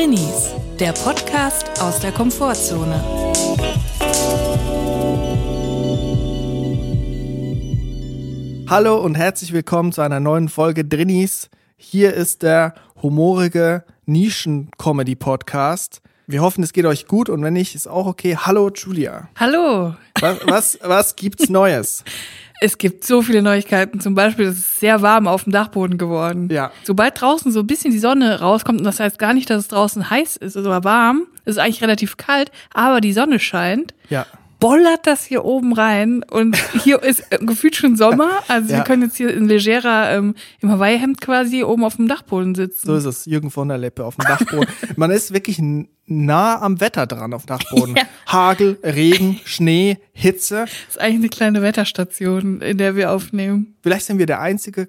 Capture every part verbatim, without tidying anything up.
Drinnies, der Podcast aus der Komfortzone. Hallo und herzlich willkommen zu einer neuen Folge Drinnies. Hier ist der humorige Nischen-Comedy-Podcast. Wir hoffen, es geht euch gut und wenn nicht, ist auch okay. Hallo Julia. Hallo. Was, was, was gibt's Neues? Es gibt so viele Neuigkeiten. Zum Beispiel, es ist sehr warm auf dem Dachboden geworden. Ja. Sobald draußen so ein bisschen die Sonne rauskommt, und das heißt gar nicht, dass es draußen heiß ist oder warm, es ist eigentlich relativ kalt, aber die Sonne scheint, Ja. bollert das hier oben rein und hier ist gefühlt schon Sommer. Also Ja. wir können jetzt hier in legerer, ähm, im Hawaii-Hemd quasi oben auf dem Dachboden sitzen. So ist es, Jürgen von der Lippe auf dem Dachboden. Man ist wirklich n- nah am Wetter dran auf dem Dachboden. Ja. Hagel, Regen, Schnee, Hitze. Das ist eigentlich eine kleine Wetterstation, in der wir aufnehmen. Vielleicht sind wir der einzige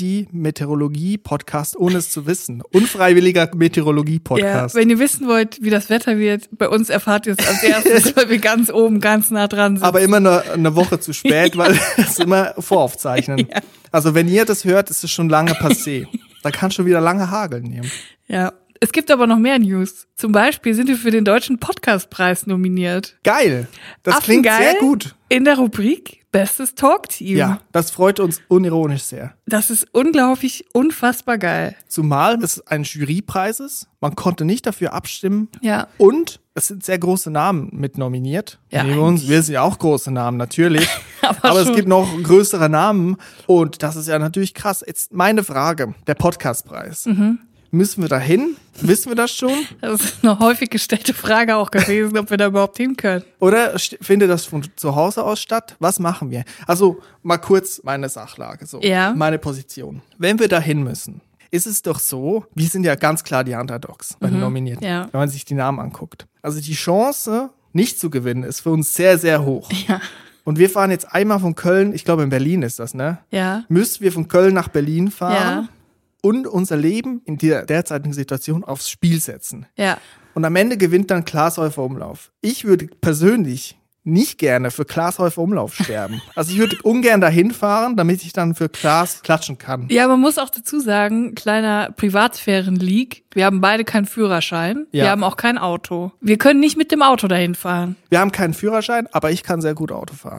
Comedy-Meteorologie-Podcast, ohne es zu wissen. Unfreiwilliger Meteorologie-Podcast. Ja, wenn ihr wissen wollt, wie das Wetter wird, bei uns erfahrt ihr es als erstes, weil wir ganz oben, ganz nah dran sind. Aber immer eine, eine Woche zu spät, weil wir es immer voraufzeichnen. Ja. Also wenn ihr das hört, ist es schon lange passé. Da kann schon wieder lange hageln nehmen. Ja. Es gibt aber noch mehr News. Zum Beispiel sind wir für den Deutschen Podcastpreis nominiert. Geil. Das klingt Affengeil sehr gut. In der Rubrik Bestes Talkteam. Ja, das freut uns unironisch sehr. Das ist unglaublich, unfassbar geil. Zumal es ein Jurypreis ist. Man konnte nicht dafür abstimmen. Ja. Und es sind sehr große Namen mit nominiert. Ja, Neben uns, wir sind ja auch große Namen, natürlich. Aber Aber es schon. gibt noch größere Namen. Und das ist ja natürlich krass. Jetzt meine Frage, der Podcastpreis. Mhm. Müssen wir da hin? Wissen wir das schon? Das ist eine häufig gestellte Frage auch gewesen, ob wir da überhaupt hin können. Oder st- findet das von zu Hause aus statt? Was machen wir? Also mal kurz meine Sachlage, so Ja. meine Position. Wenn wir da hin müssen, ist es doch so, wir sind ja ganz klar die Underdogs bei den Nominierten, ja. wenn man sich die Namen anguckt. Also die Chance, nicht zu gewinnen, ist für uns sehr, sehr hoch. Ja. Und wir fahren jetzt einmal von Köln, ich glaube in Berlin ist das, ne? Ja. Müssen wir von Köln nach Berlin fahren Ja. und unser Leben in der derzeitigen Situation aufs Spiel setzen. Ja. Und am Ende gewinnt dann Klaas Häufer Umlauf. Ich würde persönlich nicht gerne für Klaas Häufer Umlauf sterben. Also ich würde ungern dahin fahren, damit ich dann für Klaas klatschen kann. Ja, man muss auch dazu sagen, kleiner Privatsphären-Leak. Wir haben beide keinen Führerschein. Ja. Wir haben auch kein Auto. Wir können nicht mit dem Auto dahin fahren. Wir haben keinen Führerschein, aber ich kann sehr gut Auto fahren.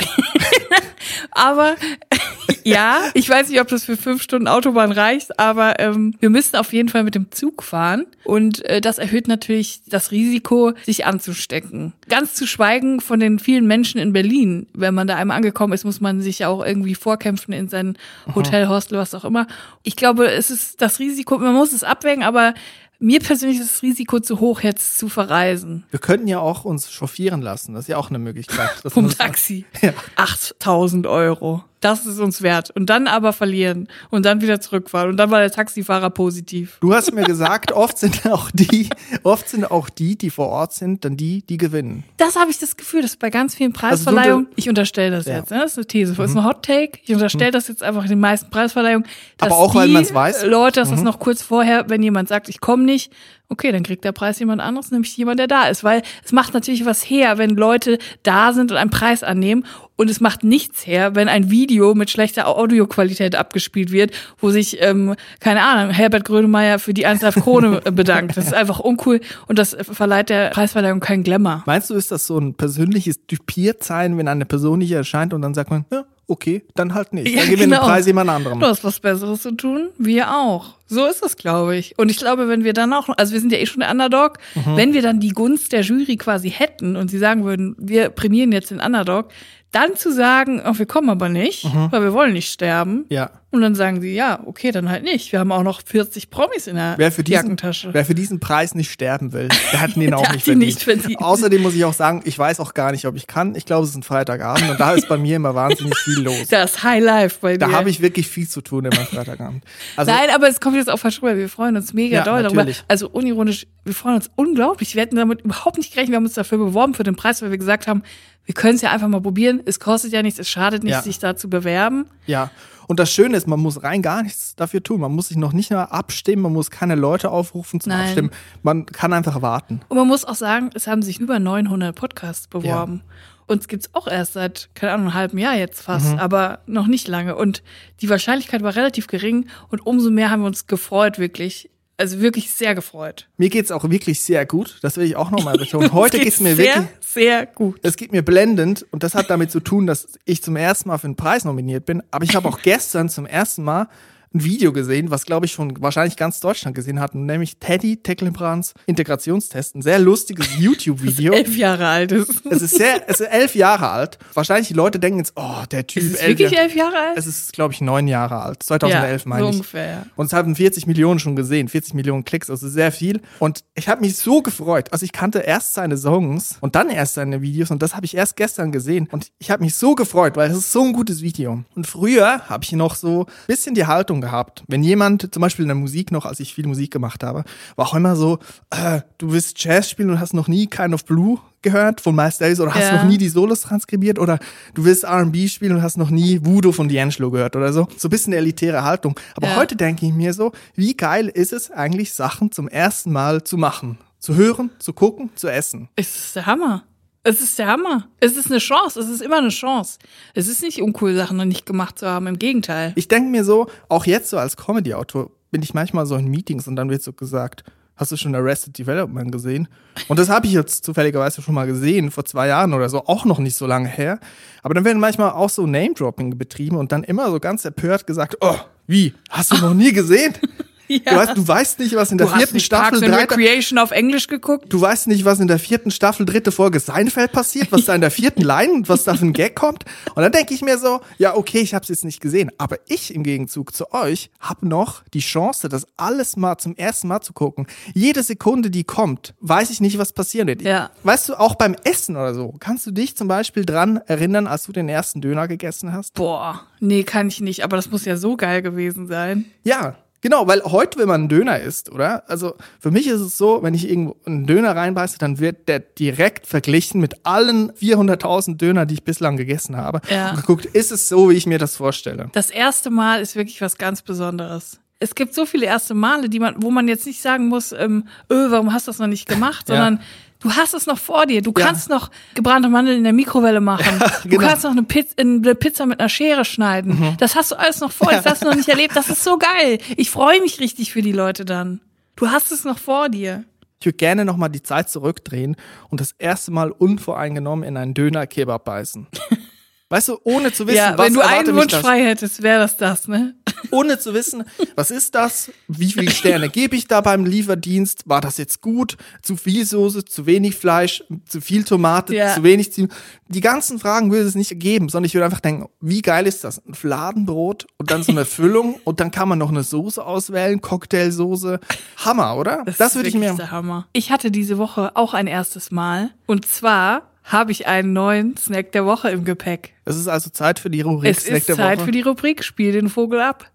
Aber ja, ich weiß nicht, ob das für fünf Stunden Autobahn reicht, aber ähm, wir müssen auf jeden Fall mit dem Zug fahren. Und äh, das erhöht natürlich das Risiko, sich anzustecken. Ganz zu schweigen von den vielen Menschen in Berlin. Wenn man da einmal angekommen ist, muss man sich auch irgendwie vorkämpfen in sein Hotel, Hostel, was auch immer. Ich glaube, es ist das Risiko, man muss es abwägen, aber mir persönlich ist das Risiko zu hoch, jetzt zu verreisen. Wir könnten ja auch uns chauffieren lassen. Das ist ja auch eine Möglichkeit. Das Vom muss- Taxi. Ja. achttausend Euro. Das ist uns wert. Und dann aber verlieren. Und dann wieder zurückfahren. Und dann war der Taxifahrer positiv. Du hast mir gesagt, oft sind auch die, oft sind auch die, die vor Ort sind, dann die, die gewinnen. Das habe ich das Gefühl, dass bei ganz vielen Also Preisverleihungen, du- ich unterstelle das Ja. jetzt, ne? Das ist eine These, das ist ein Hot Take, ich unterstelle das jetzt einfach in den meisten Preisverleihungen, dass Aber auch, weil die man's weiß. Leute, dass das noch kurz vorher, wenn jemand sagt, ich komme nicht, okay, dann kriegt der Preis jemand anderes, nämlich jemand, der da ist, weil es macht natürlich was her, wenn Leute da sind und einen Preis annehmen und es macht nichts her, wenn ein Video mit schlechter Audioqualität abgespielt wird, wo sich, ähm, keine Ahnung, Herbert Grönemeyer für die eins Live Krone bedankt. Das ist einfach uncool und das verleiht der Preisverleihung keinen Glamour. Meinst du, ist das so ein persönliches Dupiertsein, wenn eine Person nicht erscheint und dann sagt man, ja, okay, dann halt nicht. Ja, Dann gewinnt genau. den Preis jemand anderem. Du hast was Besseres zu tun, wir auch. So ist es, glaube ich. Und ich glaube, wenn wir dann auch, also wir sind ja eh schon der Underdog, Mhm. wenn wir dann die Gunst der Jury quasi hätten und sie sagen würden, wir prämieren jetzt den Underdog, dann zu sagen, oh, wir kommen aber nicht, weil wir wollen nicht sterben. Ja. Und dann sagen sie, ja, okay, dann halt nicht. Wir haben auch noch vierzig Promis in der Wer für, diesen, Jackentasche. wer für diesen Preis nicht sterben will, der hat ihn auch Der hat nicht ihn verdient. nicht verdient. Außerdem muss ich auch sagen, ich weiß auch gar nicht, ob ich kann. Ich glaube, es ist ein Freitagabend und da ist bei mir immer wahnsinnig viel los. Das ist High Life bei dir. Da habe ich wirklich viel zu tun immer Freitagabend. Also, Nein, aber es kommt jetzt auch falsch rüber. Wir freuen uns mega Ja, doll darüber. natürlich. Also unironisch, wir freuen uns unglaublich. Wir hätten damit überhaupt nicht gerechnet. Wir haben uns dafür beworben für den Preis, weil wir gesagt haben, wir können es ja einfach mal probieren. Es kostet ja nichts, es schadet nichts, Ja. sich da zu bewerben. ja. Und das Schöne ist, man muss rein gar nichts dafür tun. Man muss sich noch nicht mehr abstimmen, man muss keine Leute aufrufen zum Nein. Abstimmen. Man kann einfach warten. Und man muss auch sagen, es haben sich über neunhundert Podcasts beworben. Uns gibt's auch erst seit, keine Ahnung, einem halben Jahr jetzt fast, aber noch nicht lange. Und die Wahrscheinlichkeit war relativ gering und umso mehr haben wir uns gefreut, wirklich. also wirklich sehr gefreut. Mir geht's auch wirklich sehr gut. Das will ich auch nochmal betonen. Heute geht's mir sehr, wirklich sehr gut. Es geht mir blendend und das hat damit zu tun, dass ich zum ersten Mal für einen Preis nominiert bin. Aber ich habe auch gestern zum ersten Mal ein Video gesehen, was, glaube ich, schon wahrscheinlich ganz Deutschland gesehen hat, nämlich Teddy Tecklenbrandts Integrationstest. Ein sehr lustiges YouTube-Video. elf Jahre alt ist. Es ist sehr, es ist elf Jahre alt. Wahrscheinlich die Leute denken jetzt, oh, der Typ. Ist es wirklich Jahr- elf Jahre alt? Es ist, glaube ich, neun Jahre alt. zweitausendelf ja, meine so ich. ungefähr, ja. Und es haben vierzig Millionen schon gesehen, vierzig Millionen Klicks, also sehr viel. Und ich habe mich so gefreut. Also ich kannte erst seine Songs und dann erst seine Videos und das habe ich erst gestern gesehen. Und ich habe mich so gefreut, weil es ist so ein gutes Video. Und früher habe ich noch so ein bisschen die Haltung gehabt, wenn jemand, zum Beispiel in der Musik noch, als ich viel Musik gemacht habe, war auch immer so, äh, du willst Jazz spielen und hast noch nie Kind of Blue gehört von Miles Davis oder hast Ja. noch nie die Solos transkribiert oder du willst R and B spielen und hast noch nie Voodoo von D'Angelo gehört oder so. So ein bisschen eine elitäre Haltung. Aber Ja. heute denke ich mir so, wie geil ist es eigentlich, Sachen zum ersten Mal zu machen? Zu hören, zu gucken, zu essen. Es ist der Hammer. Es ist der Hammer. Es ist eine Chance. Es ist immer eine Chance. Es ist nicht uncool, Sachen noch nicht gemacht zu haben. Im Gegenteil. Ich denke mir so, auch jetzt so als Comedy-Autor bin ich manchmal so in Meetings und dann wird so gesagt, hast du schon Arrested Development gesehen? Und das habe ich jetzt zufälligerweise schon mal gesehen, vor zwei Jahren oder so, auch noch nicht so lange her. Aber dann werden manchmal auch so Name-Dropping betrieben und dann immer so ganz empört gesagt, oh, wie, hast du noch nie gesehen? Ja. Du weißt, du weißt nicht, was in der Du hast vierten nicht Staffel Parks and dritte, Recreation auf Englisch geguckt? du weißt nicht, was in der vierten Staffel dritte Folge Seinfeld passiert, was da in der vierten Line und was da für ein Gag kommt. Und dann denke ich mir so, ja okay, ich habe es jetzt nicht gesehen, aber ich im Gegenzug zu euch habe noch die Chance, das alles mal zum ersten Mal zu gucken. Jede Sekunde, die kommt, weiß ich nicht, was passieren wird. Ja. Weißt du, auch beim Essen oder so, kannst du dich zum Beispiel dran erinnern, als du den ersten Döner gegessen hast? Boah, nee, kann ich nicht. Aber das muss ja so geil gewesen sein. Ja, genau, weil heute, wenn man einen Döner isst, oder? Also für mich ist es so, wenn ich irgendwo einen Döner reinbeiße, dann wird der direkt verglichen mit allen vierhunderttausend Döner, die ich bislang gegessen habe. Ja. Und geguckt, ist es so, wie ich mir das vorstelle? Das erste Mal ist wirklich was ganz Besonderes. Es gibt so viele erste Male, die man, wo man jetzt nicht sagen muss, ähm, öh, warum hast du das noch nicht gemacht, Ja. sondern du hast es noch vor dir. Du Ja. kannst noch gebrannte Mandeln in der Mikrowelle machen. Du genau. kannst noch eine Pizza, eine Pizza mit einer Schere schneiden. Mhm. Das hast du alles noch vor dir. Das hast du noch nicht erlebt. Das ist so geil. Ich freue mich richtig für die Leute dann. Du hast es noch vor dir. Ich würde gerne nochmal die Zeit zurückdrehen und das erste Mal unvoreingenommen in einen Döner-Kebab beißen. Weißt du, ohne zu wissen, Ja, was wenn du erwartet einen mich Wunsch das? frei hättest, wäre das das, ne? Ohne zu wissen, was ist das? Wie viele Sterne gebe ich da beim Lieferdienst? War das jetzt gut? Zu viel Soße, zu wenig Fleisch, zu viel Tomate, Ja. zu wenig Zwiebeln? Die ganzen Fragen würde es nicht geben, sondern ich würde einfach denken, wie geil ist das? Ein Fladenbrot und dann so eine Füllung und dann kann man noch eine Soße auswählen, Cocktailsoße. Hammer, oder? Das, ist würde ich wirklich mir... der Hammer. Ich hatte diese Woche auch ein erstes Mal. Und zwar habe ich einen neuen Snack der Woche im Gepäck. Es ist also Zeit für die Rubrik Es Snack ist der Zeit Woche. für die Rubrik Spiel den Vogel ab.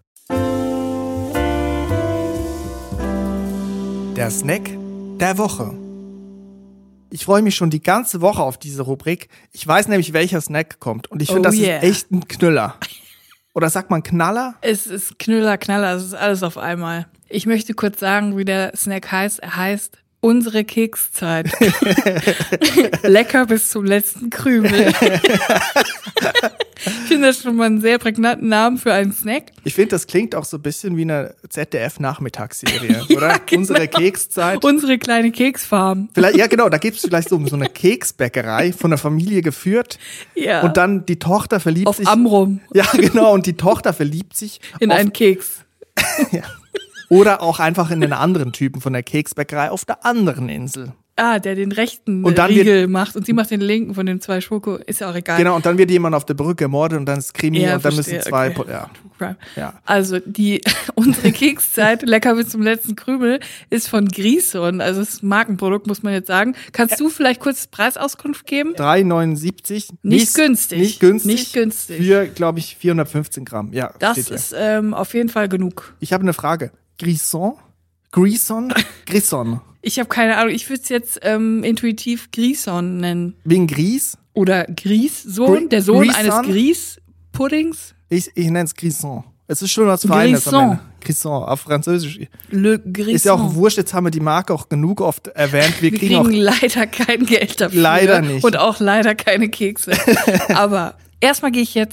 Der Snack der Woche. Ich freue mich schon die ganze Woche auf diese Rubrik. Ich weiß nämlich, welcher Snack kommt. Und ich finde, Oh das yeah. ist echt ein Knüller. Oder sagt man Knaller? Es ist Knüller, Knaller, es ist alles auf einmal. Ich möchte kurz sagen, wie der Snack heißt. Er heißt unsere Kekszeit. Lecker bis zum letzten Krümel. Ich finde das schon mal einen sehr prägnanten Namen für einen Snack. Ich finde, das klingt auch so ein bisschen wie eine Z D F-Nachmittagsserie, oder? genau. Unsere Kekszeit. Unsere kleine Keksfarm. Vielleicht, ja, genau, da gibt es vielleicht so, so eine Keksbäckerei von der Familie geführt. Ja. Und dann die Tochter verliebt Auf sich. Amrum. Ja, genau, und die Tochter verliebt sich In auf, einen Keks. ja. Oder auch einfach in den anderen Typen von der Keksbäckerei auf der anderen Insel. Ah, der den rechten Und dann Riegel macht und sie macht den linken von den zwei Schoko. Ist ja auch egal. Genau, und dann wird jemand auf der Brücke ermordet und dann ist Krimi Ja, und dann verstehe, müssen zwei, okay. ja. Crime. Ja. Also die unsere Kekszeit, lecker bis zum letzten Krümel, ist von Grison. Also das ist ein Markenprodukt, muss man jetzt sagen. Kannst du vielleicht kurz Preisauskunft geben? drei neunundsiebzig. Nicht günstig. Nicht günstig. Nicht günstig. Für, glaube ich, vierhundertfünfzehn Gramm. Ja, Das steht hier. ist ähm, auf jeden Fall genug. Ich habe eine Frage. Grison? Grison? Grison. Ich habe keine Ahnung. Ich würde es jetzt ähm, intuitiv Grison nennen. Wegen Grieß? Oder Grießsohn, Gri- der Sohn Grison? eines Grießpuddings. Ich, ich nenne es Grison. Es ist schon was Feines am Grison. Ende. Grison, auf Französisch. Le Grison. Ist ja auch wurscht, jetzt haben wir die Marke auch genug oft erwähnt. Wir, Wir kriegen, kriegen auch... leider kein Geld dafür. Leider nicht. Und auch leider keine Kekse. Aber erstmal gehe ich jetzt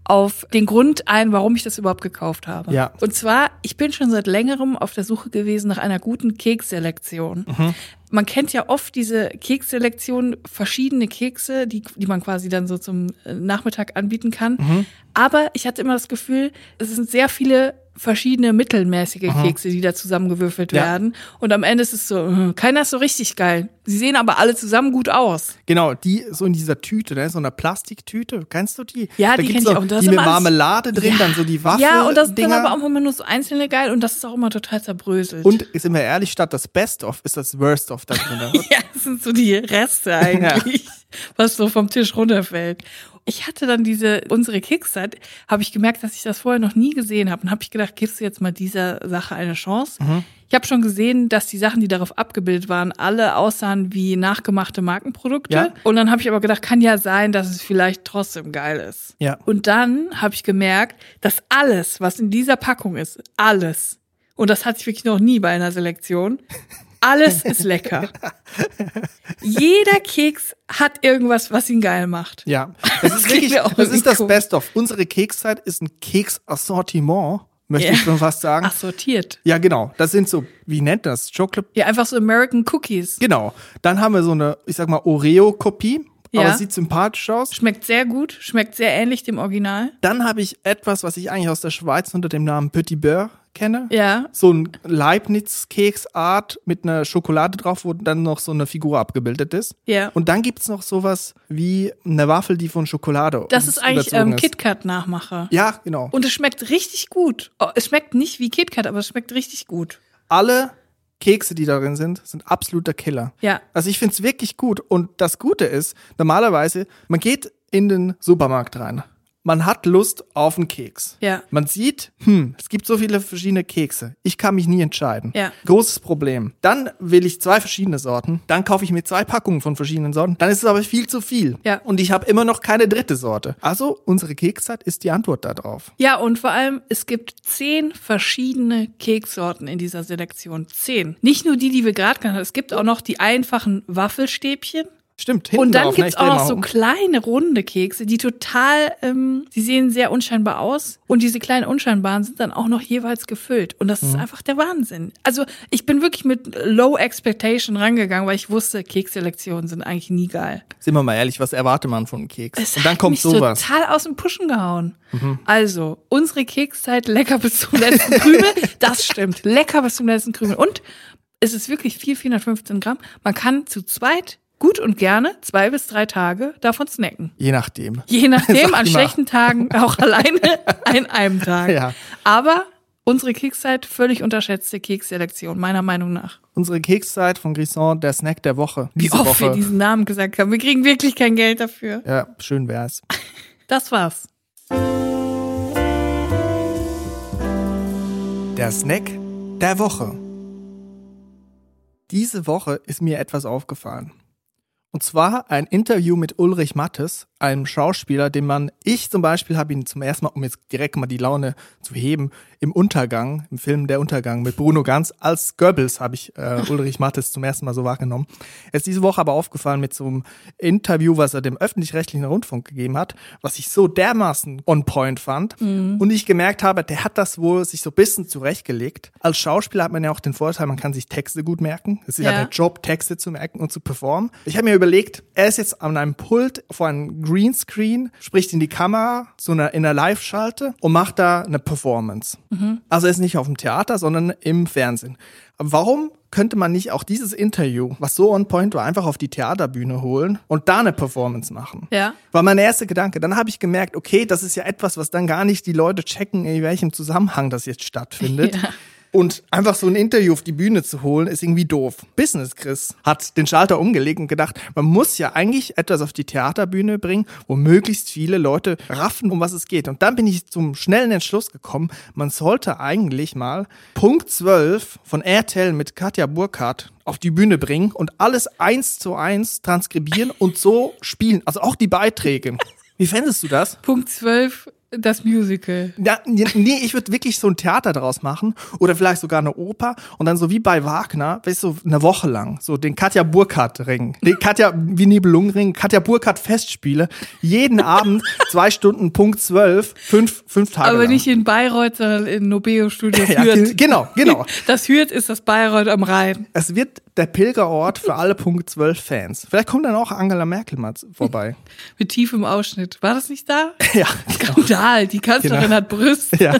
auf den Grund ein, warum ich das überhaupt gekauft habe. Ja. Und zwar, ich bin schon seit längerem auf der Suche gewesen nach einer guten Keksselektion. Mhm. Man kennt ja oft diese Keksselektion, verschiedene Kekse, die, die man quasi dann so zum Nachmittag anbieten kann. Mhm. Aber ich hatte immer das Gefühl, es sind sehr viele verschiedene mittelmäßige mhm. Kekse, die da zusammengewürfelt ja. werden. Und am Ende ist es so, keiner ist so richtig geil. Sie sehen aber alle zusammen gut aus. Genau, die so in dieser Tüte, ne? So einer Plastiktüte. Kennst du die? Ja, da die kenn ich auch. Die mit Marmelade drin, ja. dann so die Waffel. Ja, und das ist dann aber auch immer nur so einzelne geil und das ist auch immer total zerbröselt. Und, sind wir ehrlich, statt das Best-of ist das Worst-of da drin. Ja, das sind so die Reste eigentlich, ja. was so vom Tisch runterfällt. Ich hatte dann diese, unsere Kekszeit, habe ich gemerkt, dass ich das vorher noch nie gesehen habe. Und habe ich gedacht, gibst du jetzt mal dieser Sache eine Chance? Mhm. Ich habe schon gesehen, dass die Sachen, die darauf abgebildet waren, alle aussahen wie nachgemachte Markenprodukte. Ja. Und dann habe ich aber gedacht, kann ja sein, dass es vielleicht trotzdem geil ist. Ja. Und dann habe ich gemerkt, dass alles, was in dieser Packung ist, alles, und das hatte ich wirklich noch nie bei einer Selektion, alles ist lecker. Jeder Keks hat irgendwas, was ihn geil macht. Ja, das ist wirklich, das ist das Best-of. Unsere Kekszeit ist ein Keksassortiment, möchte ja. ich schon fast sagen. Assortiert. Ja, genau. Das sind so, wie nennt das? Chocolate? Ja, einfach so American Cookies. Genau. Dann haben wir so eine, ich sag mal, Oreo-Kopie. Ja. Aber es sieht sympathisch aus. Schmeckt sehr gut, schmeckt sehr ähnlich dem Original. Dann habe ich etwas, was ich eigentlich aus der Schweiz unter dem Namen Petit Beurre kenne. Ja. So ein Leibniz-Keksart mit einer Schokolade drauf, wo dann noch so eine Figur abgebildet ist. Ja. Und dann gibt's noch sowas wie eine Waffel, die von Schokolade Das ist eigentlich ähm, KitKat-Nachmache. Ja, genau. Und es schmeckt richtig gut. Oh, es schmeckt nicht wie KitKat, aber es schmeckt richtig gut. Alle Kekse, die darin sind, sind absoluter Killer. Ja. Also ich find's wirklich gut. Und das Gute ist, normalerweise, man geht in den Supermarkt rein. Man hat Lust auf einen Keks. Ja. Man sieht, hm, es gibt so viele verschiedene Kekse. Ich kann mich nie entscheiden. Ja. Großes Problem. Dann will ich zwei verschiedene Sorten. Dann kaufe ich mir zwei Packungen von verschiedenen Sorten. Dann ist es aber viel zu viel. Ja. Und ich habe immer noch keine dritte Sorte. Also unsere Kekszeit ist die Antwort darauf. Ja, und vor allem, es gibt zehn verschiedene Keksorten in dieser Selektion. Zehn. Nicht nur die, die wir gerade genannt haben. Es gibt auch noch die einfachen Waffelstäbchen. Stimmt, hinten Und dann drauf, gibt's ne? auch noch so kleine runde Kekse, die total, ähm, die sehen sehr unscheinbar aus. Und diese kleinen unscheinbaren sind dann auch noch jeweils gefüllt. Und das mhm. ist einfach der Wahnsinn. Also ich bin wirklich mit Low Expectation rangegangen, weil ich wusste, Keksselektionen sind eigentlich nie geil. Sind wir mal ehrlich, was erwartet man von einem Keks? Es Und dann hat kommt mich sowas. total aus dem Pushen gehauen. Mhm. Also, unsere Kekszeit lecker bis zum letzten Krümel. Das stimmt. Lecker bis zum letzten Krümel. Und es ist wirklich viel, vierhundertfünfzehn Gramm. Man kann zu zweit gut und gerne zwei bis drei Tage davon snacken. Je nachdem. Je nachdem, an schlechten Tagen auch alleine an einem Tag. Ja. Aber unsere Kekszeit, völlig unterschätzte Keksselektion, meiner Meinung nach. Unsere Kekszeit von Grisson, der Snack der Woche. Wie oft Woche. wir diesen Namen gesagt haben. Wir kriegen wirklich kein Geld dafür. Ja, schön wär's. Das war's. Der Snack der Woche. Diese Woche ist mir etwas aufgefallen. Und zwar ein Interview mit Ulrich Mattes, einem Schauspieler, den man, ich zum Beispiel habe ihn zum ersten Mal, um jetzt direkt mal die Laune zu heben, im Untergang, im Film Der Untergang mit Bruno Ganz, als Goebbels habe ich äh, Ulrich Mattes zum ersten Mal so wahrgenommen. Er ist diese Woche aber aufgefallen mit so einem Interview, was er dem öffentlich-rechtlichen Rundfunk gegeben hat, was ich so dermaßen on point fand. Mhm. Und ich gemerkt habe, der hat das wohl sich so ein bisschen zurechtgelegt. Als Schauspieler hat man ja auch den Vorteil, man kann sich Texte gut merken. Es ist ja, ja der Job, Texte zu merken und zu performen. Ich habe mir überlegt, er ist jetzt an einem Pult vor einem Greenscreen, spricht in die Kamera, so eine, in einer Live-Schalte und macht da eine Performance. Mhm. Also er ist nicht auf dem Theater, sondern im Fernsehen. Aber warum könnte man nicht auch dieses Interview, was so on point war, einfach auf die Theaterbühne holen und da eine Performance machen? Ja. War mein erster Gedanke. Dann habe ich gemerkt, okay, das ist ja etwas, was dann gar nicht die Leute checken, in welchem Zusammenhang das jetzt stattfindet. Ja. Und einfach so ein Interview auf die Bühne zu holen, ist irgendwie doof. Business Chris hat den Schalter umgelegt und gedacht, man muss ja eigentlich etwas auf die Theaterbühne bringen, wo möglichst viele Leute raffen, um was es geht. Und dann bin ich zum schnellen Entschluss gekommen, man sollte eigentlich mal Punkt zwölf von R T L mit Katja Burkhardt auf die Bühne bringen und alles eins zu eins transkribieren und so spielen. Also auch die Beiträge. Wie fändest du das? Punkt zwölf das Musical. Ja, nee, ich würde wirklich so ein Theater draus machen oder vielleicht sogar eine Oper und dann so wie bei Wagner, weißt du, so eine Woche lang, so den Katja Burkhardt-Ring, den Katja, wie Nibelungen-Ring, Katja Burkhardt-Festspiele, jeden Abend, zwei Stunden, Punkt zwölf, fünf, fünf Tage Aber lang. nicht in Bayreuth, sondern in Nobeo-Studio Ja, Hürth. genau, genau. Das Hürth ist das Bayreuth am Rhein. Es wird der Pilgerort für alle Punkt zwölf Fans. Vielleicht kommt dann auch Angela Merkel mal vorbei. Mit tiefem Ausschnitt. War das nicht da? Ja, Skandal, die Kanzlerin Genau. hat Brüste. ja.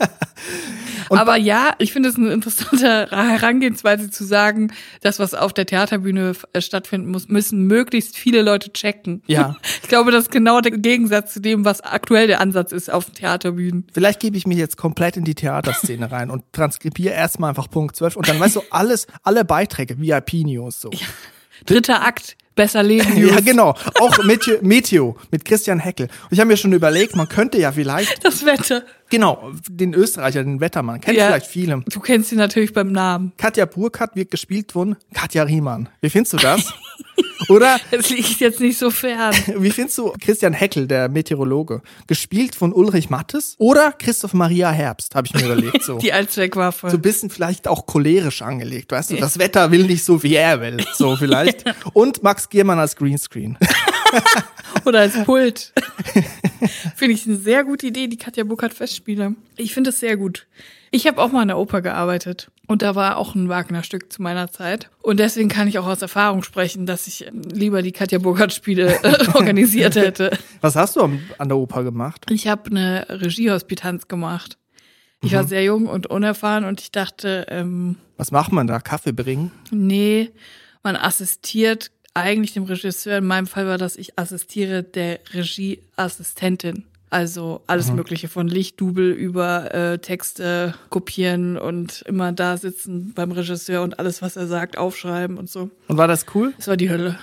Und Aber ja, ich finde es eine interessante Herangehensweise zu sagen, das, was auf der Theaterbühne äh, stattfinden muss, müssen möglichst viele Leute checken. Ja. Ich glaube, das ist genau der Gegensatz zu dem, was aktuell der Ansatz ist auf den Theaterbühnen. Vielleicht gebe ich mich jetzt komplett in die Theaterszene rein und transkribiere erstmal einfach Punkt zwölf und dann weißt du, alles, alle Beiträge, V I P-News so. Ja. Dritter Akt, besser leben. Ja, News. genau. Auch Meteo, Meteo mit Christian Heckel. Und ich habe mir schon überlegt, man könnte ja vielleicht, Das Wetter. genau, den Österreicher, den Wettermann, kennt Ja. vielleicht viele. Du kennst ihn natürlich beim Namen. Katja Burkhardt wird gespielt von Katja Riemann. Wie findest du das? Oder Das liegt jetzt nicht so fern. wie findest du Christian Heckel, der Meteorologe, gespielt von Ulrich Mattes? Oder Christoph Maria Herbst, habe ich mir überlegt. So. Die Allzweckwaffe. So ein bisschen vielleicht auch cholerisch angelegt, weißt du? Das Wetter will nicht so, wie er will, so vielleicht. Und Max Giermann als Greenscreen. Oder als Pult. Finde ich eine sehr gute Idee, die Katja Burkhardt Festspiele. Ich finde es sehr gut. Ich habe auch mal in der Oper gearbeitet und da war auch ein Wagner-Stück zu meiner Zeit. Und deswegen kann ich auch aus Erfahrung sprechen, dass ich lieber die Katja Burkhardt-Spiele äh, organisiert hätte. Was hast du am- an der Oper gemacht? Ich habe eine Regiehospitanz gemacht. Ich war sehr jung und unerfahren und ich dachte, ähm, Was macht man da? Kaffee bringen? nee, man assistiert eigentlich dem Regisseur. In meinem Fall war das, ich assistiere der Regieassistentin. Also alles Mögliche von Lichtdubel über äh, Texte kopieren und immer da sitzen beim Regisseur und alles, was er sagt, aufschreiben und so. Und war das cool? Es war die Hölle.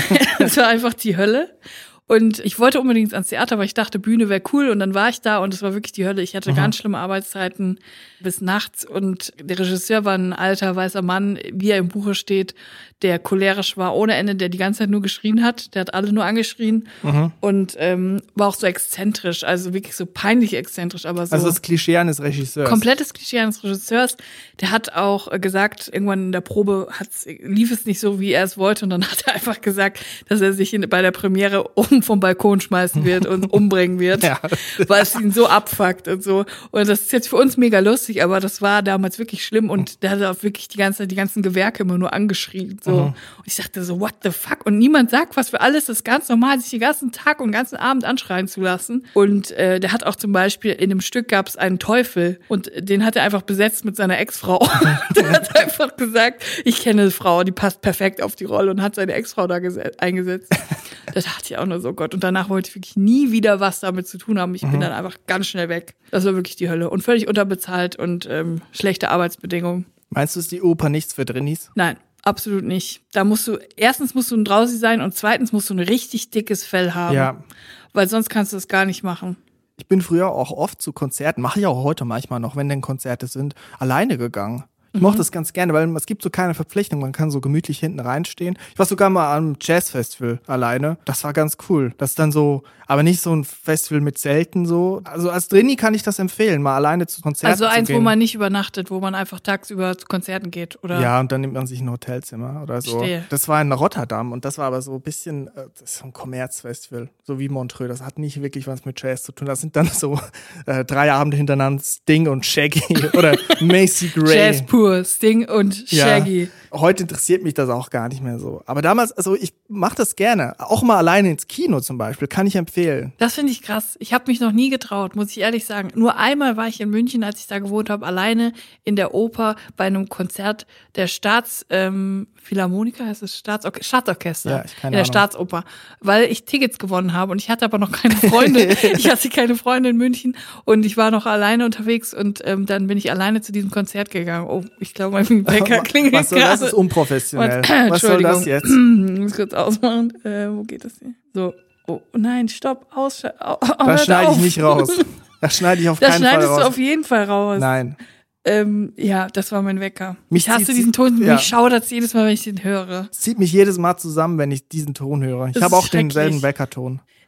Es war einfach die Hölle. Und ich wollte unbedingt ans Theater, weil ich dachte, Bühne wäre cool. Und dann war ich da und es war wirklich die Hölle. Ich hatte ganz schlimme Arbeitszeiten bis nachts. Und der Regisseur war ein alter, weißer Mann, wie er im Buche steht, der cholerisch war ohne Ende, der die ganze Zeit nur geschrien hat. Der hat alle nur angeschrien. Und ähm, war auch so exzentrisch, also wirklich so peinlich exzentrisch, aber so. Also das Klischee eines Regisseurs. Komplettes Klischee eines Regisseurs. Der hat auch äh, gesagt, irgendwann in der Probe hat's, lief es nicht so, wie er es wollte. Und dann hat er einfach gesagt, dass er sich in, bei der Premiere um vom Balkon schmeißen wird und umbringen wird, Ja. weil es ihn so abfuckt und so. Und das ist jetzt für uns mega lustig, aber das war damals wirklich schlimm. Und der hat auch wirklich die ganze die ganzen Gewerke immer nur angeschrien. So. Und ich dachte so, what the fuck? Und niemand sagt was für alles. Das ist ganz normal, sich den ganzen Tag und den ganzen Abend anschreien zu lassen. Und äh, der hat auch zum Beispiel, in einem Stück gab es einen Teufel und den hat er einfach besetzt mit seiner Ex-Frau. Der hat einfach gesagt, ich kenne eine Frau, die passt perfekt auf die Rolle und hat seine Ex-Frau da gese- eingesetzt. Das dachte ich auch nur so, Gott. Und danach wollte ich wirklich nie wieder was damit zu tun haben. Ich bin dann einfach ganz schnell weg. Das war wirklich die Hölle. Und völlig unterbezahlt und ähm, schlechte Arbeitsbedingungen. Meinst du, ist die Oper nichts für Drinnis? Nein, absolut nicht. Da musst du, erstens musst du ein Drausi sein und zweitens musst du ein richtig dickes Fell haben. Ja. Weil sonst kannst du das gar nicht machen. Ich bin früher auch oft zu Konzerten, mache ich auch heute manchmal noch, wenn denn Konzerte sind, alleine gegangen. Ich mochte das ganz gerne, weil es gibt so keine Verpflichtung, man kann so gemütlich hinten reinstehen. Ich war sogar mal am Jazzfestival alleine. Das war ganz cool. Das ist dann so, aber nicht so ein Festival mit Zelten so. Also als Drini kann ich das empfehlen, mal alleine zu Konzerten Also zu eins, gehen. wo man nicht übernachtet, wo man einfach tagsüber zu Konzerten geht, oder? Ja, und dann nimmt man sich ein Hotelzimmer oder so. Verstehe. Das war in Rotterdam und das war aber so ein bisschen, äh, das ist so ein Kommerzfestival, so wie Montreux. Das hat nicht wirklich was mit Jazz zu tun. Das sind dann so äh, drei Abende hintereinander Sting und Shaggy oder Macy Gray. Jazz pur, Sting und Shaggy. Ja, heute interessiert mich das auch gar nicht mehr so. Aber damals, also ich mache das gerne. Auch mal alleine ins Kino zum Beispiel, kann ich empfehlen. Das finde ich krass. Ich habe mich noch nie getraut, muss ich ehrlich sagen. Nur einmal war ich in München, als ich da gewohnt habe, alleine in der Oper bei einem Konzert der Staats ähm, Philharmoniker, heißt es Staatsorch- Staatsorchester, Ja, ich keine in der Ahnung. Staatsoper, weil ich Tickets gewonnen habe und ich hatte aber noch keine Freunde. Ich hatte keine Freunde in München und ich war noch alleine unterwegs und ähm, dann bin ich alleine zu diesem Konzert gegangen. Oh, ich glaube, mein Wecker klingelt Was soll das? gerade. Das ist unprofessionell. Was- Was soll das Entschuldigung. jetzt? Ich muss kurz ausmachen. Äh, wo geht das hier? So. Oh nein, stopp, aus. Oh, Das schneide ich nicht raus. Das schneide ich auf Das keinen Fall schneidest raus. du auf jeden Fall raus. Nein. Ähm, ja, das war mein Wecker. Mich ich hasse zieht's- diesen Ton, ja. mich schaudert jedes Mal, wenn ich den höre. Es zieht mich jedes Mal zusammen, wenn ich diesen Ton höre. Ich Das habe ist auch denselben schrecklich. Weckerton.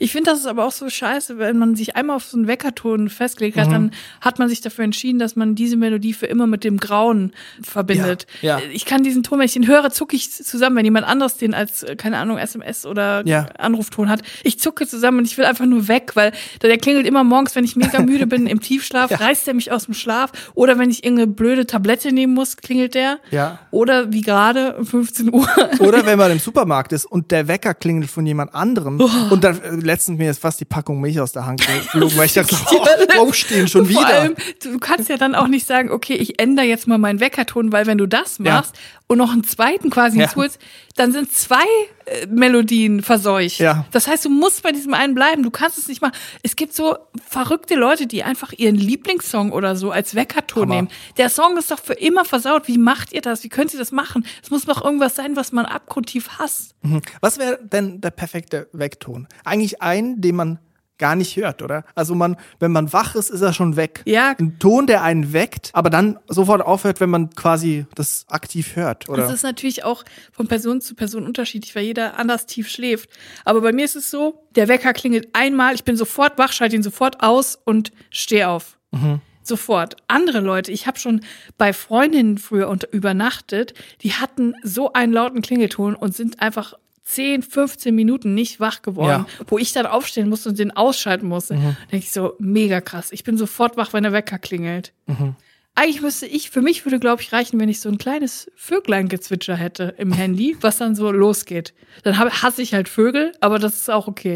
Ich finde, das ist aber auch so scheiße, wenn man sich einmal auf so einen Weckerton festgelegt hat, mhm. dann hat man sich dafür entschieden, dass man diese Melodie für immer mit dem Grauen verbindet. Ja, ja. Ich kann diesen Ton, wenn ich den höre, zucke ich zusammen, wenn jemand anderes den als, keine Ahnung, S M S oder ja. Anrufton hat. Ich zucke zusammen und ich will einfach nur weg, weil der klingelt immer morgens, wenn ich mega müde bin, im Tiefschlaf, ja. reißt er mich aus dem Schlaf. Oder wenn ich irgendeine blöde Tablette nehmen muss, klingelt der. Ja. Oder wie gerade um fünfzehn Uhr. Oder wenn man im Supermarkt ist und der Wecker klingelt von jemand anderem. Oh. Und dann äh, letztens mir ist fast die Packung Milch aus der Hand geflogen, weil ich dachte, oh, aufstehen schon wieder. Vor allem, du kannst ja dann auch nicht sagen, okay, ich ändere jetzt mal meinen Weckerton, weil wenn du das machst ja. und noch einen zweiten quasi ja. hinzuholst, dann sind zwei äh, Melodien verseucht. Ja. Das heißt, du musst bei diesem einen bleiben. Du kannst es nicht machen. Es gibt so verrückte Leute, die einfach ihren Lieblingssong oder so als Weckerton nehmen. Der Song ist doch für immer versaut. Wie macht ihr das? Wie könnt ihr das machen? Es muss doch irgendwas sein, was man abgrundtief hasst. Mhm. Was wäre denn der perfekte Weckton? Eigentlich einen, den man gar nicht hört, oder? Also man, wenn man wach ist, ist er schon weg. Ja. Ein Ton, der einen weckt, aber dann sofort aufhört, wenn man quasi das aktiv hört, oder? Das ist natürlich auch von Person zu Person unterschiedlich, weil jeder anders tief schläft. Aber bei mir ist es so, der Wecker klingelt einmal, ich bin sofort wach, schalte ihn sofort aus und stehe auf. Mhm. Sofort. Andere Leute, ich habe schon bei Freundinnen früher unter, übernachtet, die hatten so einen lauten Klingelton und sind einfach zehn, fünfzehn Minuten nicht wach geworden, ja. wo ich dann aufstehen musste und den ausschalten musste. Mhm. Da denke ich so, mega krass. Ich bin sofort wach, wenn der Wecker klingelt. Mhm. Eigentlich müsste ich, für mich würde, glaube ich, reichen, wenn ich so ein kleines Vögleingezwitscher hätte im Handy, was dann so losgeht. Dann hab, hasse ich halt Vögel, aber das ist auch okay.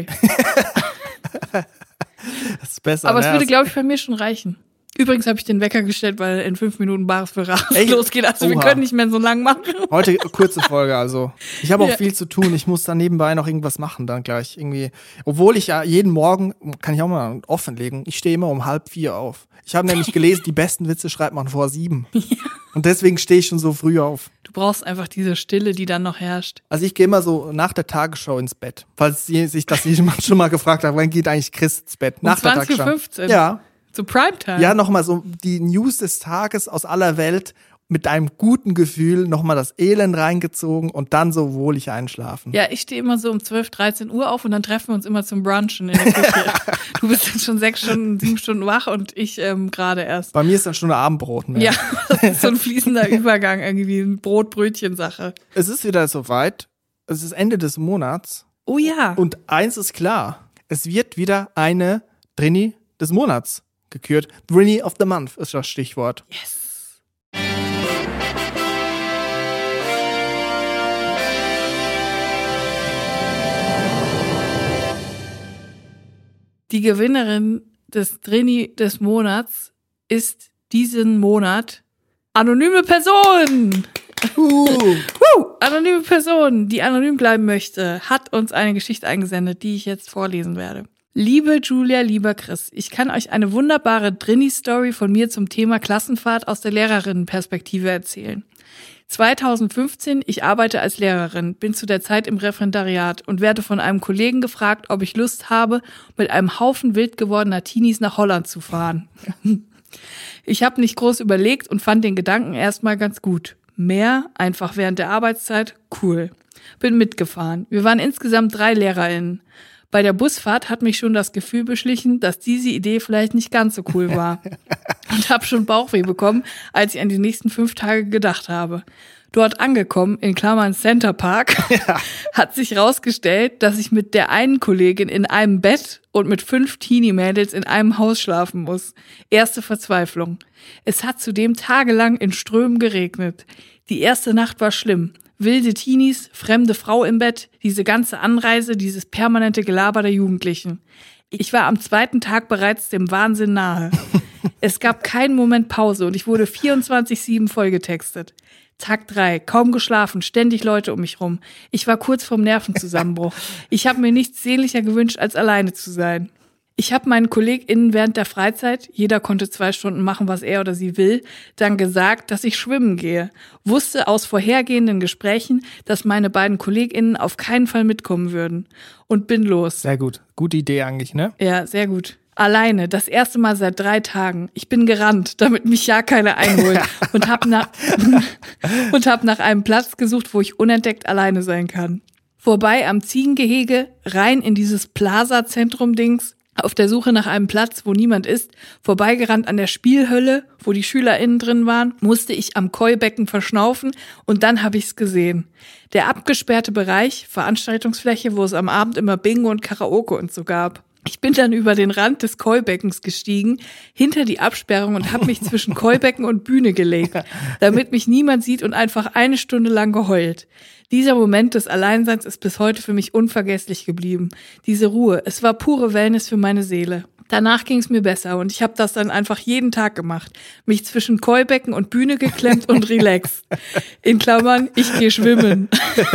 Das ist besser. Aber ne? es würde, glaube ich, bei mir schon reichen. Übrigens habe ich den Wecker gestellt, weil in fünf Minuten Bares für Rares losgeht. Also Oha. Wir können nicht mehr so lang machen. Heute kurze Folge, also. Ich habe auch ja. viel zu tun. Ich muss dann nebenbei noch irgendwas machen dann gleich. Irgendwie. Obwohl ich ja jeden Morgen, kann ich auch mal offenlegen, ich stehe immer um halb vier auf. Ich habe nämlich gelesen, die besten Witze schreibt man vor sieben. Ja. Und deswegen stehe ich schon so früh auf. Du brauchst einfach diese Stille, die dann noch herrscht. Also ich gehe immer so nach der Tagesschau ins Bett. Falls sich das jemand schon mal gefragt hat, wann geht eigentlich Chris ins Bett? Nach um zwanzig Uhr fünfzehn? Ja. Zu Primetime? Ja, nochmal so die News des Tages aus aller Welt mit einem guten Gefühl, nochmal das Elend reingezogen und dann so wohlig einschlafen. Ja, ich stehe immer so um zwölf, dreizehn Uhr auf und dann treffen wir uns immer zum Brunchen in der Küche. Du bist jetzt schon sechs Stunden, sieben Stunden wach und ich ähm, gerade erst. Bei mir ist dann schon ein Abendbrot mehr. Ja, das ist so ein fließender Übergang, irgendwie eine Brot-Brötchen-Sache. Es ist wieder soweit. Es ist Ende des Monats. Oh ja. Und eins ist klar. Es wird wieder eine Drini des Monats gekürt. Drini of the Month ist das Stichwort. Yes. Die Gewinnerin des Drini des Monats ist diesen Monat anonyme Person. Uh. uh, anonyme Person, die anonym bleiben möchte, hat uns eine Geschichte eingesendet, die ich jetzt vorlesen werde. Liebe Julia, lieber Chris, ich kann euch eine wunderbare Drini-Story von mir zum Thema Klassenfahrt aus der Lehrerinnenperspektive erzählen. zweitausendfünfzehn, ich arbeite als Lehrerin, bin zu der Zeit im Referendariat und werde von einem Kollegen gefragt, ob ich Lust habe, mit einem Haufen wild gewordener Teenies nach Holland zu fahren. Ich habe nicht groß überlegt und fand den Gedanken erstmal ganz gut. Mehr, einfach während der Arbeitszeit, cool. Bin mitgefahren. Wir waren insgesamt drei LehrerInnen. Bei der Busfahrt hat mich schon das Gefühl beschlichen, dass diese Idee vielleicht nicht ganz so cool war. Und habe schon Bauchweh bekommen, als ich an die nächsten fünf Tage gedacht habe. Dort angekommen, in Klammern Center Park, ja. hat sich rausgestellt, dass ich mit der einen Kollegin in einem Bett und mit fünf Teenie-Mädels in einem Haus schlafen muss. Erste Verzweiflung. Es hat zudem tagelang in Strömen geregnet. Die erste Nacht war schlimm. Wilde Teenies, fremde Frau im Bett, diese ganze Anreise, dieses permanente Gelaber der Jugendlichen. Ich war am zweiten Tag bereits dem Wahnsinn nahe. Es gab keinen Moment Pause und ich wurde vierundzwanzig sieben vollgetextet. Tag drei, kaum geschlafen, ständig Leute um mich rum. Ich war kurz vorm Nervenzusammenbruch. Ich habe mir nichts sehnlicher gewünscht, als alleine zu sein. Ich habe meinen KollegInnen während der Freizeit, jeder konnte zwei Stunden machen, was er oder sie will, dann gesagt, dass ich schwimmen gehe. Wusste aus vorhergehenden Gesprächen, dass meine beiden KollegInnen auf keinen Fall mitkommen würden. Und bin los. Sehr gut. Gute Idee eigentlich, ne? Ja, sehr gut. Alleine, das erste Mal seit drei Tagen. Ich bin gerannt, damit mich ja keiner einholt. und hab nach, und hab nach einem Platz gesucht, wo ich unentdeckt alleine sein kann. vorbei am Ziegengehege, rein in dieses Plaza-Zentrum-Dings, auf der Suche nach einem Platz, wo niemand ist, vorbeigerannt an der Spielhölle, wo die SchülerInnen drin waren, musste ich am Koi-Becken verschnaufen und dann habe ich's gesehen. Der abgesperrte Bereich, Veranstaltungsfläche, wo es am Abend immer Bingo und Karaoke und so gab. Ich bin dann über den Rand des Koi-Beckens gestiegen, hinter die Absperrung und habe mich zwischen Koi-Becken und Bühne gelegt, damit mich niemand sieht und einfach eine Stunde lang geheult. Dieser Moment des Alleinseins ist bis heute für mich unvergesslich geblieben. Diese Ruhe, es war pure Wellness für meine Seele. Danach ging es mir besser und ich habe das dann einfach jeden Tag gemacht. Mich zwischen Koi-Becken und Bühne geklemmt und relaxed. In Klammern, ich gehe schwimmen.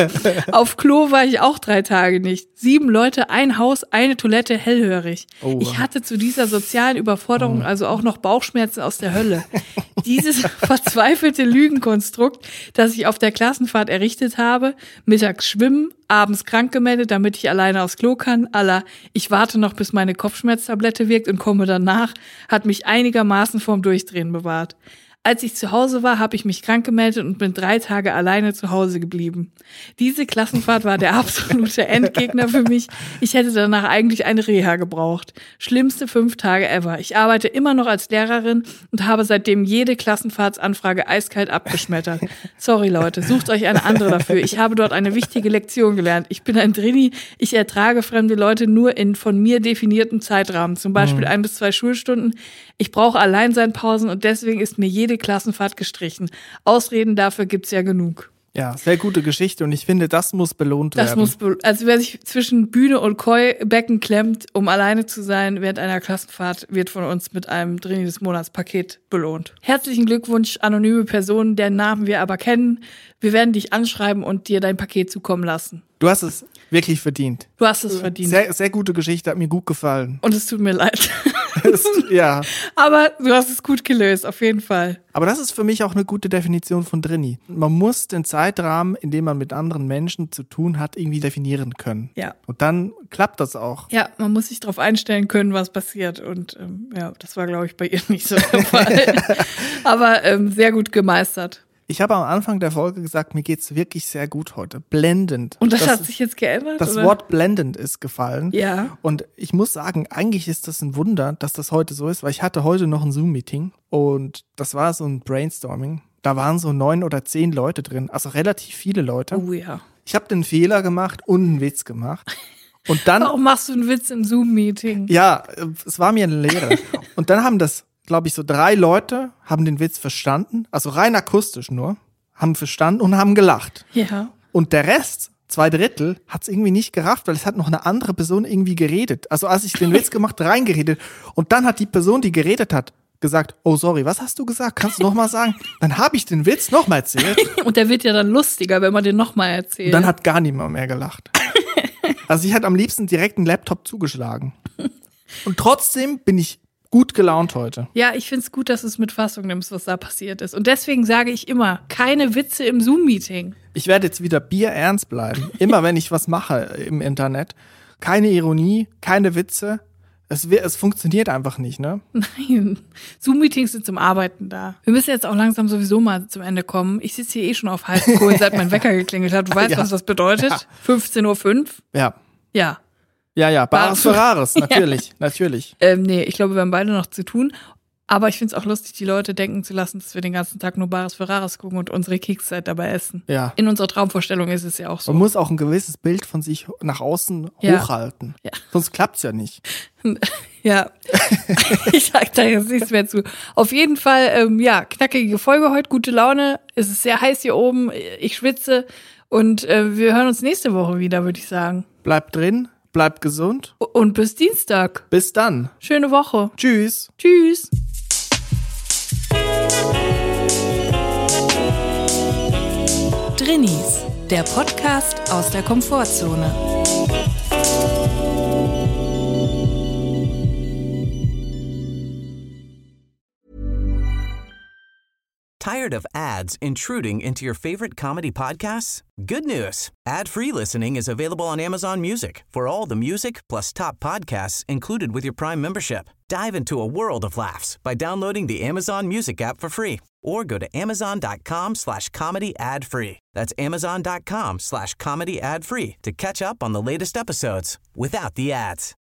Auf Klo war ich auch drei Tage nicht. Sieben Leute, ein Haus, eine Toilette, hellhörig. Oh. Ich hatte zu dieser sozialen Überforderung oh. also auch noch Bauchschmerzen aus der Hölle. Dieses verzweifelte Lügenkonstrukt, das ich auf der Klassenfahrt errichtet habe, mittags schwimmen, abends krank gemeldet, damit ich alleine aufs Klo kann, à la, ich warte noch, bis meine Kopfschmerztablette wirkt und komme danach, hat mich einigermaßen vorm Durchdrehen bewahrt. Als ich zu Hause war, habe ich mich krank gemeldet und bin drei Tage alleine zu Hause geblieben. Diese Klassenfahrt war der absolute Endgegner für mich. Ich hätte danach eigentlich eine Reha gebraucht. Schlimmste fünf Tage ever. Ich arbeite immer noch als Lehrerin und habe seitdem jede Klassenfahrtsanfrage eiskalt abgeschmettert. Sorry Leute, sucht euch eine andere dafür. Ich habe dort eine wichtige Lektion gelernt. Ich bin ein Drini, ich ertrage fremde Leute nur in von mir definierten Zeitrahmen. Zum Beispiel mhm. ein bis zwei Schulstunden. Ich brauche Alleinseinpausen und deswegen ist mir jede Klassenfahrt gestrichen. Ausreden dafür gibt's ja genug. Ja, sehr gute Geschichte und ich finde, das muss belohnt das werden. Muss be- also wer sich zwischen Bühne und Koi-Becken klemmt, um alleine zu sein während einer Klassenfahrt, wird von uns mit einem Drini des Monats Paket belohnt. Herzlichen Glückwunsch, anonyme Person, deren Namen wir aber kennen. Wir werden dich anschreiben und dir dein Paket zukommen lassen. Du hast es wirklich verdient. Du hast es verdient. Sehr, sehr gute Geschichte, hat mir gut gefallen. Und es tut mir leid. Es, ja. Aber du hast es gut gelöst, auf jeden Fall. Aber das ist für mich auch eine gute Definition von Drini. Man muss den Zeitrahmen, in dem man mit anderen Menschen zu tun hat, irgendwie definieren können. Ja. Und dann klappt das auch. Ja, man muss sich darauf einstellen können, was passiert. Und ähm, ja, das war, glaube ich, bei ihr nicht so der Fall. Aber ähm, sehr gut gemeistert. Ich habe am Anfang der Folge gesagt, mir geht's wirklich sehr gut heute. Blendend. Und das, das hat sich jetzt geändert? Das oder? Wort blendend ist gefallen. Ja. Und ich muss sagen, eigentlich ist das ein Wunder, dass das heute so ist, weil ich hatte heute noch ein Zoom-Meeting und das war so ein Brainstorming. Da waren so neun oder zehn Leute drin, also relativ viele Leute. Oh ja. Ich habe den Fehler gemacht und einen Witz gemacht. Und dann, warum machst du einen Witz im Zoom-Meeting? Ja, es war mir eine Lehre. Und dann haben das, glaube ich, so drei Leute haben den Witz verstanden, also rein akustisch nur, haben verstanden und haben gelacht. Ja. Und der Rest, zwei Drittel, hat es irgendwie nicht gerafft, weil es hat noch eine andere Person irgendwie geredet. Also als ich den Witz gemacht, reingeredet und dann hat die Person, die geredet hat, gesagt, oh sorry, was hast du gesagt? Kannst du nochmal sagen? Dann habe ich den Witz nochmal erzählt. Und der wird ja dann lustiger, wenn man den nochmal erzählt. Und dann hat gar niemand mehr gelacht. Also ich hätte am liebsten direkt einen Laptop zugeschlagen. Und trotzdem bin ich gut gelaunt heute. Ja, ich find's gut, dass du es mit Fassung nimmst, was da passiert ist. Und deswegen sage ich immer, keine Witze im Zoom-Meeting. Ich werde jetzt wieder bierernst bleiben. Immer wenn ich was mache im Internet. Keine Ironie, keine Witze. Es, es funktioniert einfach nicht, ne? Nein. Zoom-Meetings sind zum Arbeiten da. Wir müssen jetzt auch langsam sowieso mal zum Ende kommen. Ich sitze hier eh schon auf heißen Kohlen, seit mein Wecker geklingelt hat. Du weißt, ja. was das bedeutet? Ja. fünfzehn Uhr fünf? Ja. Ja. Ja, ja, Bares für Rares, natürlich, ja. natürlich. Ähm, nee, ich glaube, wir haben beide noch zu tun. Aber ich find's auch lustig, die Leute denken zu lassen, dass wir den ganzen Tag nur Bares für Rares gucken und unsere Kekszeit dabei essen. Ja. In unserer Traumvorstellung ist es ja auch so. Man muss auch ein gewisses Bild von sich nach außen ja. hochhalten. Ja. Sonst klappt's ja nicht. Ja, ich sag da jetzt nichts mehr zu. Auf jeden Fall, ähm, ja, knackige Folge heute, gute Laune. Es ist sehr heiß hier oben, ich schwitze und äh, wir hören uns nächste Woche wieder, würde ich sagen. Bleibt drin. Bleibt gesund. Und bis Dienstag. Bis dann. Schöne Woche. Tschüss. Tschüss. Drinnies, der Podcast aus der Komfortzone. Tired of ads intruding into your favorite comedy podcasts? Good news. Ad-free listening is available on Amazon Music for all the music plus top podcasts included with your Prime membership. Dive into a world of laughs by downloading the Amazon Music app for free or go to amazon.com slash comedy ad free. That's amazon.com slash comedy ad free to catch up on the latest episodes without the ads.